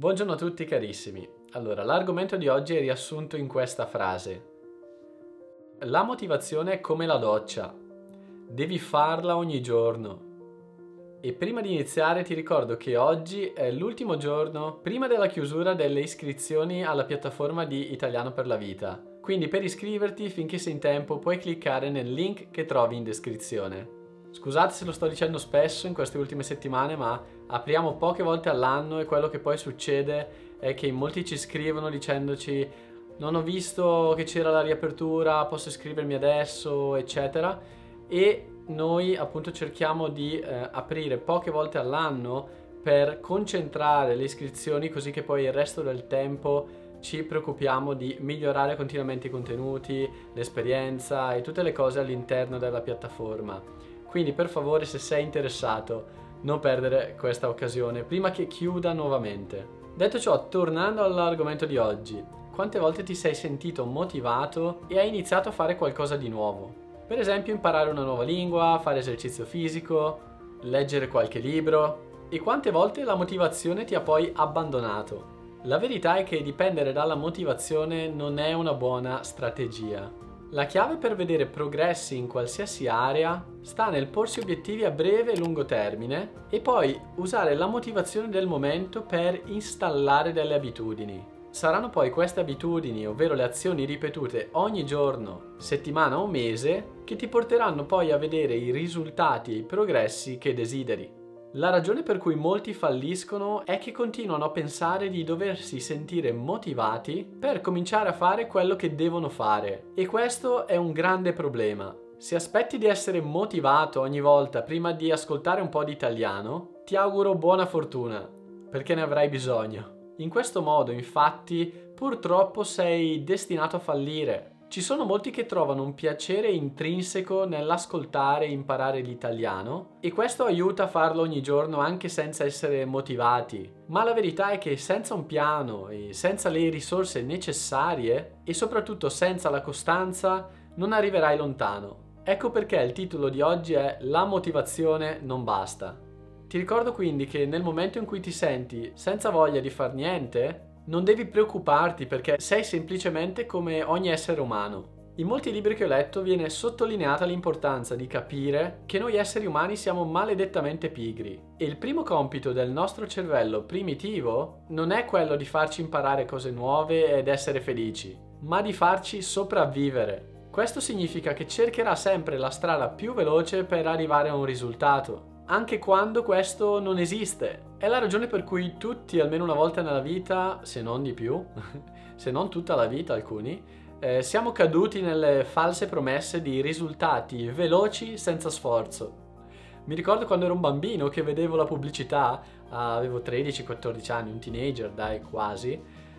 Buongiorno a tutti carissimi. Allora, l'argomento di oggi è riassunto in questa frase. La motivazione è come la doccia. Devi farla ogni giorno. E prima di iniziare ti ricordo che oggi è l'ultimo giorno prima della chiusura delle iscrizioni alla piattaforma di Italiano per la Vita. Quindi per iscriverti finché sei in tempo puoi cliccare nel link che trovi in descrizione. Scusate se lo sto dicendo spesso in queste ultime settimane, ma apriamo poche volte all'anno e quello che poi succede è che molti ci scrivono dicendoci non ho visto che c'era la riapertura, posso iscrivermi adesso, eccetera. E noi appunto cerchiamo di aprire poche volte all'anno per concentrare le iscrizioni così che poi il resto del tempo ci preoccupiamo di migliorare continuamente i contenuti, l'esperienza e tutte le cose all'interno della piattaforma. Quindi per favore, se sei interessato, non perdere questa occasione prima che chiuda nuovamente. Detto ciò, tornando all'argomento di oggi, quante volte ti sei sentito motivato e hai iniziato a fare qualcosa di nuovo? Per esempio imparare una nuova lingua, fare esercizio fisico, leggere qualche libro. E quante volte la motivazione ti ha poi abbandonato? La verità è che dipendere dalla motivazione non è una buona strategia. La chiave per vedere progressi in qualsiasi area sta nel porsi obiettivi a breve e lungo termine e poi usare la motivazione del momento per installare delle abitudini. Saranno poi queste abitudini, ovvero le azioni ripetute ogni giorno, settimana o mese, che ti porteranno poi a vedere i risultati e i progressi che desideri. La ragione per cui molti falliscono è che continuano a pensare di doversi sentire motivati per cominciare a fare quello che devono fare. E questo è un grande problema. Se aspetti di essere motivato ogni volta prima di ascoltare un po' di italiano, ti auguro buona fortuna, perché ne avrai bisogno. In questo modo, infatti, purtroppo sei destinato a fallire. Ci sono molti che trovano un piacere intrinseco nell'ascoltare e imparare l'italiano e questo aiuta a farlo ogni giorno anche senza essere motivati. Ma la verità è che senza un piano e senza le risorse necessarie e soprattutto senza la costanza non arriverai lontano. Ecco perché il titolo di oggi è La motivazione non basta. Ti ricordo quindi che nel momento in cui ti senti senza voglia di far niente, non devi preoccuparti perché sei semplicemente come ogni essere umano. In molti libri che ho letto viene sottolineata l'importanza di capire che noi esseri umani siamo maledettamente pigri e il primo compito del nostro cervello primitivo non è quello di farci imparare cose nuove ed essere felici, ma di farci sopravvivere. Questo significa che cercherà sempre la strada più veloce per arrivare a un risultato, anche quando questo non esiste. È la ragione per cui tutti, almeno una volta nella vita, se non di più, se non tutta la vita alcuni, siamo caduti nelle false promesse di risultati veloci senza sforzo. Mi ricordo quando ero un bambino che vedevo la pubblicità, avevo 13-14 anni, un teenager dai quasi,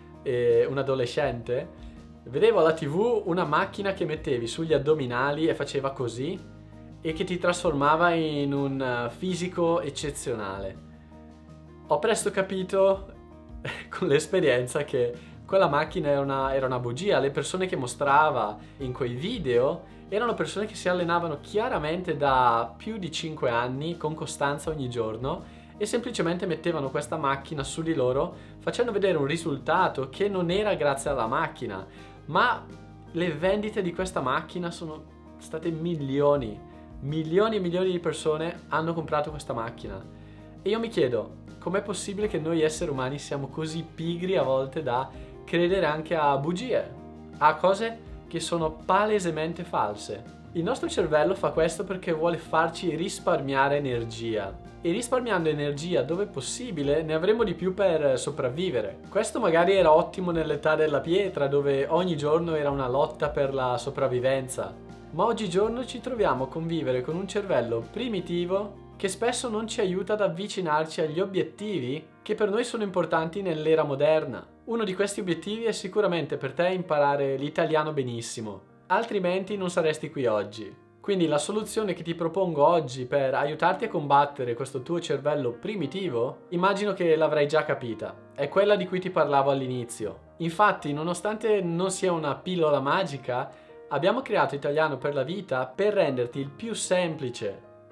un adolescente, vedevo alla TV una macchina che mettevi sugli addominali e faceva così e che ti trasformava in un fisico eccezionale. Ho presto capito con l'esperienza che quella macchina era una bugia. Le persone che mostrava in quei video erano persone che si allenavano chiaramente da più di 5 anni con costanza ogni giorno e semplicemente mettevano questa macchina su di loro facendo vedere un risultato che non era grazie alla macchina, ma le vendite di questa macchina sono state milioni e milioni di persone hanno comprato questa macchina. E io mi chiedo, com'è possibile che noi esseri umani siamo così pigri a volte da credere anche a bugie, a cose che sono palesemente false? Il nostro cervello fa questo perché vuole farci risparmiare energia. E risparmiando energia dove possibile ne avremo di più per sopravvivere. Questo magari era ottimo nell'età della pietra, dove ogni giorno era una lotta per la sopravvivenza. Ma oggigiorno ci troviamo a convivere con un cervello primitivo che spesso non ci aiuta ad avvicinarci agli obiettivi che per noi sono importanti nell'era moderna. Uno di questi obiettivi è sicuramente per te imparare l'italiano benissimo, altrimenti non saresti qui oggi. Quindi la soluzione che ti propongo oggi per aiutarti a combattere questo tuo cervello primitivo, immagino che l'avrai già capita, è quella di cui ti parlavo all'inizio. Infatti, nonostante non sia una pillola magica, abbiamo creato Italiano per la Vita per renderti il più semplice,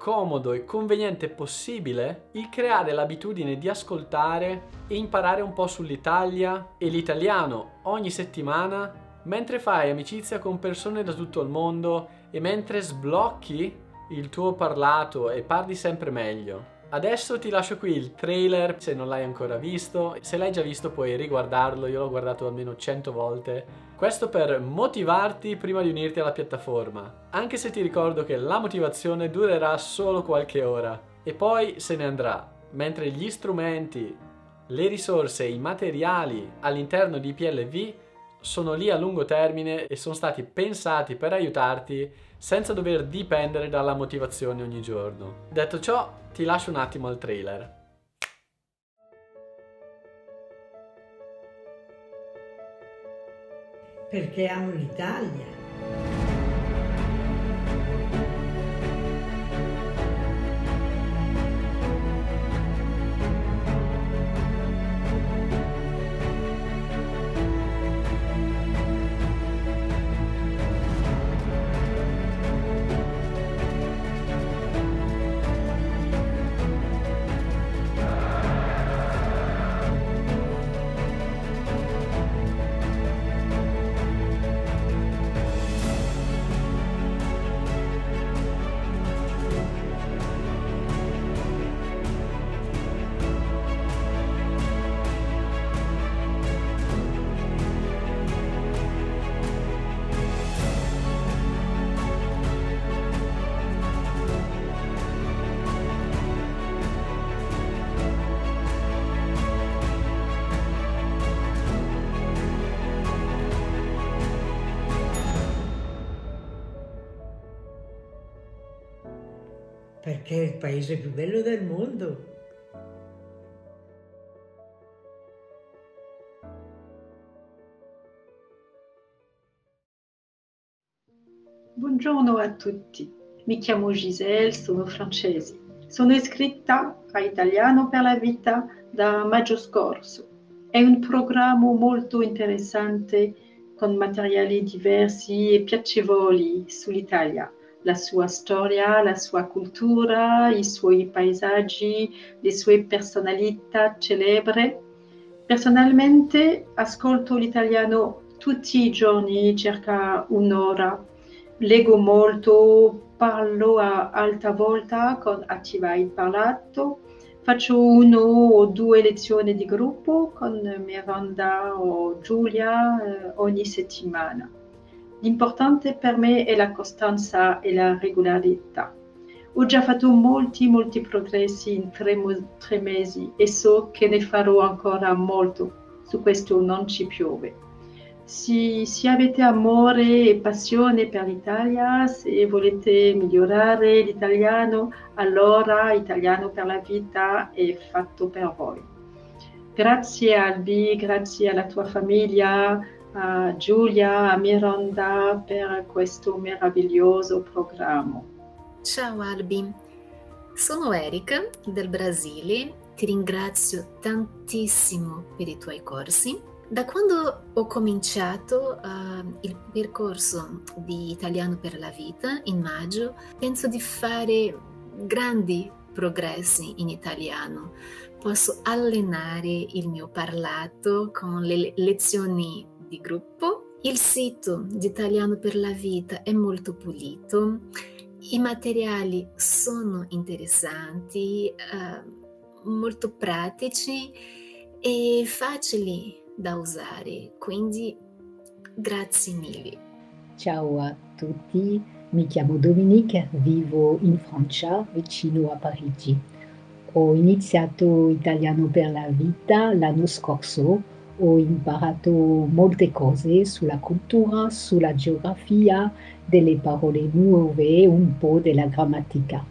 comodo e conveniente possibile il creare l'abitudine di ascoltare e imparare un po' sull'Italia e l'italiano ogni settimana mentre fai amicizia con persone da tutto il mondo e mentre sblocchi il tuo parlato e parli sempre meglio. Adesso ti lascio qui il trailer se non l'hai ancora visto. Se l'hai già visto puoi riguardarlo, io l'ho guardato almeno 100 volte. Questo per motivarti prima di unirti alla piattaforma. Anche se ti ricordo che la motivazione durerà solo qualche ora e poi se ne andrà, mentre gli strumenti, le risorse e i materiali all'interno di PLV sono lì a lungo termine e sono stati pensati per aiutarti senza dover dipendere dalla motivazione ogni giorno. Detto ciò, ti lascio un attimo al trailer. Perché amo l'Italia. Perché è il paese più bello del mondo. Buongiorno a tutti, mi chiamo Giselle, sono francese. Sono iscritta a Italiano per la Vita da maggio scorso. È un programma molto interessante con materiali diversi e piacevoli sull'Italia, la sua storia, la sua cultura, i suoi paesaggi, le sue personalità celebri. Personalmente ascolto l'italiano tutti i giorni, circa un'ora. Leggo molto, parlo a alta voce con Attiva il Parlato, faccio 1 o 2 lezioni di gruppo con Miranda o Giulia ogni settimana. L'importante per me è la costanza e la regolarità. Ho già fatto molti progressi in 3 mesi e so che ne farò ancora molto. Su questo non ci piove. Se avete amore e passione per l'Italia, se volete migliorare l'italiano, allora Italiano per la Vita è fatto per voi. Grazie Albi, grazie alla tua famiglia, a Giulia, a Miranda per questo meraviglioso programma. Ciao Albi, sono Erika del Brasile, ti ringrazio tantissimo per i tuoi corsi. Da quando ho cominciato il percorso di Italiano per la Vita in maggio, penso di fare grandi progressi in italiano. Posso allenare il mio parlato con le lezioni di gruppo. Il sito di Italiano per la Vita è molto pulito. I materiali sono interessanti, molto pratici e facili da usare, quindi grazie mille. Ciao a tutti, mi chiamo Dominique, vivo in Francia, vicino a Parigi. Ho iniziato Italiano per la Vita l'anno scorso, ho imparato molte cose sulla cultura, sulla geografia, delle parole nuove e un po' della grammatica.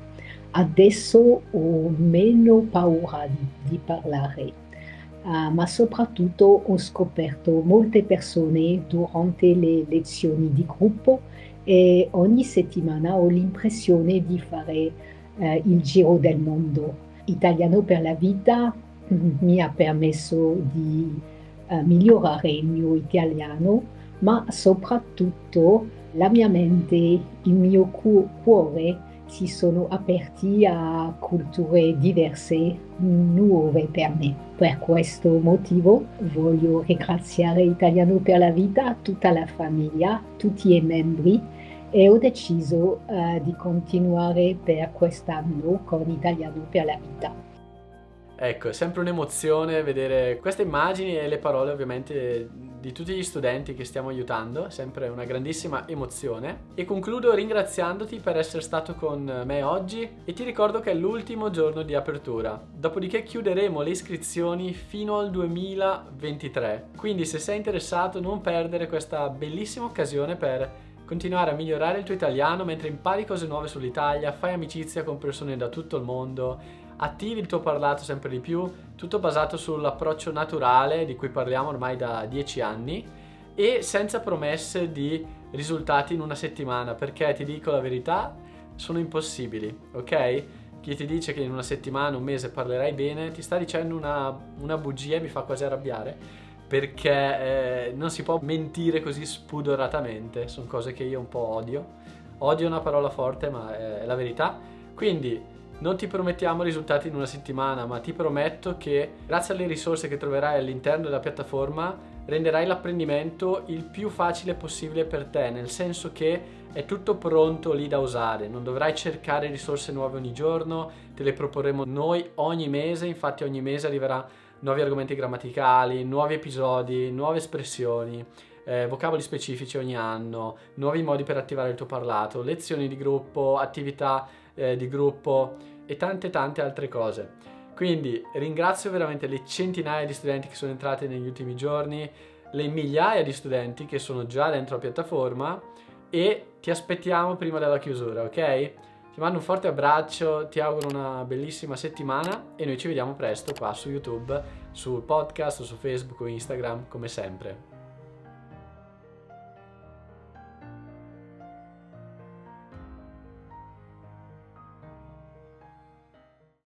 Adesso ho meno paura di parlare. Ma soprattutto ho scoperto molte persone durante le lezioni di gruppo e ogni settimana ho l'impressione di fare il giro del mondo. Italiano per la Vita mi ha permesso di migliorare il mio italiano, ma soprattutto la mia mente, il mio cuore si sono aperti a culture diverse, nuove per me. Per questo motivo voglio ringraziare Italiano per la Vita, tutta la famiglia, tutti i membri e ho deciso di continuare per quest'anno con Italiano per la Vita. Ecco, è sempre un'emozione vedere queste immagini e le parole ovviamente di tutti gli studenti che stiamo aiutando, è sempre una grandissima emozione. E concludo ringraziandoti per essere stato con me oggi e ti ricordo che è l'ultimo giorno di apertura, dopodiché chiuderemo le iscrizioni fino al 2023. Quindi se sei interessato non perdere questa bellissima occasione per continuare a migliorare il tuo italiano mentre impari cose nuove sull'Italia, fai amicizia con persone da tutto il mondo, attivi il tuo parlato sempre di più, tutto basato sull'approccio naturale di cui parliamo ormai da 10 anni e senza promesse di risultati in una settimana, perché ti dico la verità, sono impossibili, ok? Chi ti dice che in una settimana, un mese parlerai bene, ti sta dicendo una bugia e mi fa quasi arrabbiare, perché non si può mentire così spudoratamente, sono cose che io un po' odio. Odio è una parola forte, ma è la verità. Quindi non ti promettiamo risultati in una settimana, ma ti prometto che grazie alle risorse che troverai all'interno della piattaforma renderai l'apprendimento il più facile possibile per te, nel senso che è tutto pronto lì da usare, non dovrai cercare risorse nuove ogni giorno, te le proporremo noi ogni mese, infatti ogni mese arriverà nuovi argomenti grammaticali, nuovi episodi, nuove espressioni, vocaboli specifici ogni anno, nuovi modi per attivare il tuo parlato, lezioni di gruppo, attività di gruppo e tante altre cose. Quindi ringrazio veramente le centinaia di studenti che sono entrati negli ultimi giorni, le migliaia di studenti che sono già dentro la piattaforma e ti aspettiamo prima della chiusura, ok? Ti mando un forte abbraccio, ti auguro una bellissima settimana e noi ci vediamo presto qua su YouTube, sul podcast, su Facebook o Instagram come sempre.